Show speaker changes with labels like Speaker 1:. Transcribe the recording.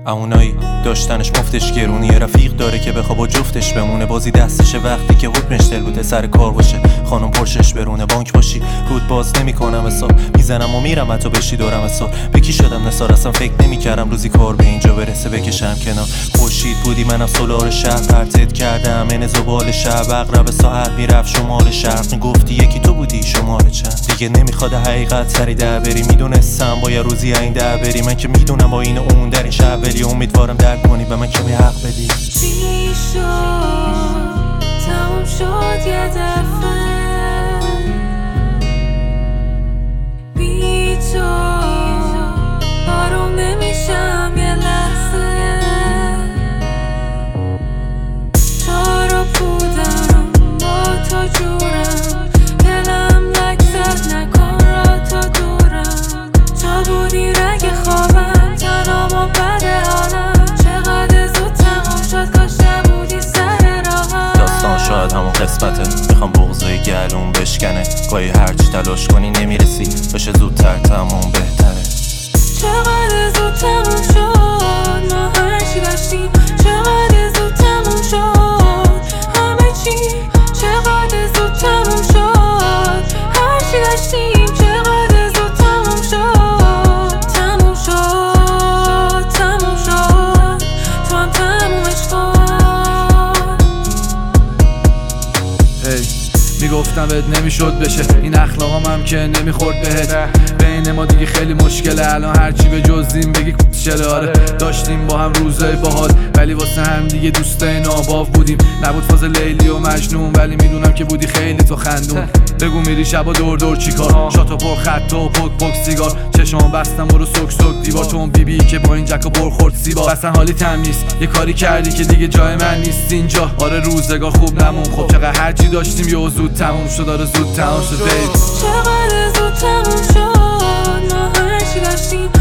Speaker 1: اونایی داشتنش مفتش گرونی، رفیق داره که بخواب و جفتش بمونه، بازی دستشه وقتی که حکمش دل بوده سر کار باشه، خانم پرشش برونه، بانک باشی رود باز نمیکنم حساب، میزنم و میرم حتی بشی دورم حساب، به کی شدم نثار اصلا فکر نمیکردم روزی کار به اینجا برسه بکشم کنار، خورشید بودی منم سولار شهر پرتت کردم این زبال شب، اقرب ساعت میرفت شمال شرق، میگفتی یکی تو بودی شماره چند، دیگه نمیخواد حقیقت سری در بری، میدونستم با یه روزی این در بری، من که میدونم با این اون در این شب ولی امیدوارم درک کنی و من کمی حق بدی.
Speaker 2: چی شد تموم شد یه دفعه بی تو آروم نمیشم یه لحظه، تو رو بودم با تو جورم، دلم لگزت نکن را تا دورم، تو بودی رگ خوابم تنام و بد حالم، چقدر زود تموم شد کاش نبودی سر راهم،
Speaker 1: داستان شاید همون قسمته، میخوام بغضای گلوم بشکنه، گاهی هرچی تلاش کنی نمیرسی، بشه زودتر تموم بهتره،
Speaker 2: چقدر زود تموم شد ما هرچی داشتیم، چقدر زود تموم شد همه چی، چقدر زود تموم شد هرچی داشتیم، چقدر زود تموم شد، تموم شد تموم شد تو هم تمومش کن.
Speaker 3: میگفتم بهت نمیشد بشه این اخلاقام هم که نمیخورد بهت، بین ما دیگه خیلی مشکله الان هرچی به جزیم بگی چرا، آره داشتیم با هم روزای باحال ولی واسه هم دیگه دوستای ناباو بودیم، نبود فاز لیلی و مجنون ولی میدونم که بودی خیلی تو خندون، بگو میری شبا دور دور چیکار، شاتو پر خط و پک پک سیگار، چشمام بستم برو سک سک دیوار، تو اون بی که با این جک و برخورد سیبا، اصلا حالی تم نیست یه کاری کردی که دیگه جای من نیست اینجا، آره روزگار خوب نمون، خب چقدر هرچی داشتیم یه زود تموم شد، آره زود تموم شد بیب،
Speaker 2: چقدر زود تموم شد ما هرچی داشتیم،